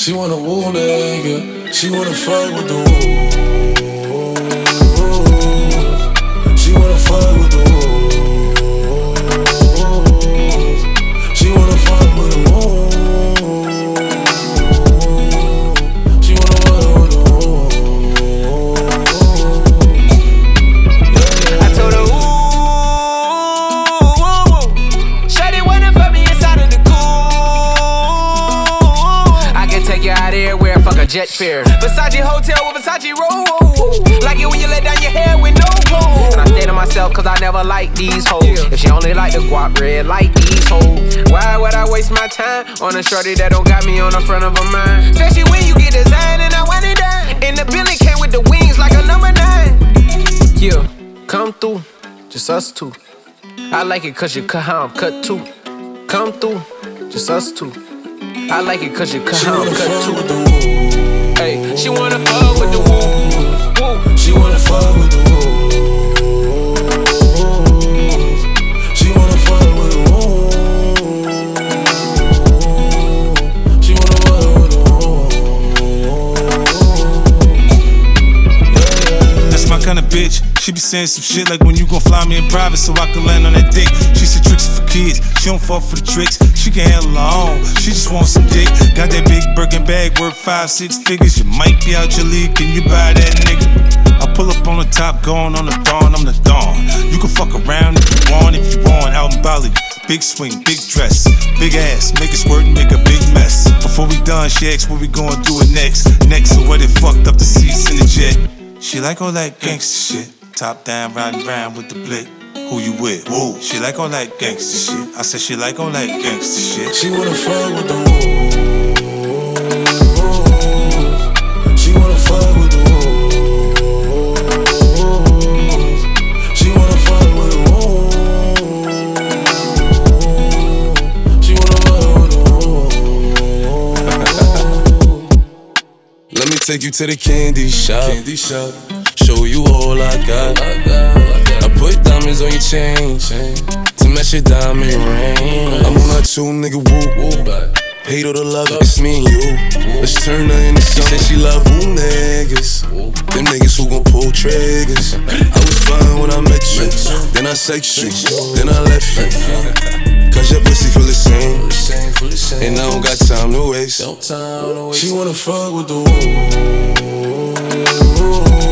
She wanna woo nigga. She wanna fuck with the woo. She wanna fuck with the woo. She wanna fuck with the woo. She wanna fuck with the woo. I told her, ooh, shawty wanna fuck me inside of the cool. I can take you out everywhere, fuck a jet fare. Versace hotel with Versace roll. Like it when you let down your hair with no clothes. And I stay to myself cause I never like these hoes. If she only like the guap red, like these hoes. Why would I waste my time on a shorty that don't got me on the front of her mind? Especially when you get designed and I want it done. And the Billy came with the wings like a number 9. Yeah, come through, just us two. I like it cause you cut how I'm cut too. Come through, just us two. I like it cause you cut how I'm cut too. Hey, she wanna fuck with the woo. She wanna fuck with the woo. She wanna fuck with the woo. She wanna fuck with the woo. That's my kind of bitch. She be saying some shit like when you gon' fly me in private so I can land on that dick. She said tricks for kids. She don't fall for the tricks. She can handle her own. She just wants some dick. Got that big Birkin bag worth 5-6 figures. You might be out your league. Can you buy that nigga? I pull up on the top, going on the dawn. I'm the dawn. You can fuck around if you want, out in Bali. Big swing, big dress, big ass, make it squirt and make a big mess. Before we done, she asked what we gon' do it next. Next to where they fucked up the seats in the jet. She like all that gangsta shit. Top down, riding round with the blick. Who you with? Woo. She like all that gangsta shit. I said she like all that gangsta shit. She wanna fuck with the woo. She wanna fuck with the woo. She wanna fuck with the woo. She wanna fuck with the woo. Let me take you to the candy shop. Show you all I got. I put diamonds on your chain to match your diamond ring. I'm on that two nigga woo. Hate all the love, it's me and you. Let's turn her into something. She said she love woo niggas. Them niggas who gon' pull triggers. I was fine when I met you. Then I sex you. Then I left you. Cause your pussy feel the same. And I don't got time to waste. She wanna fuck with the woo.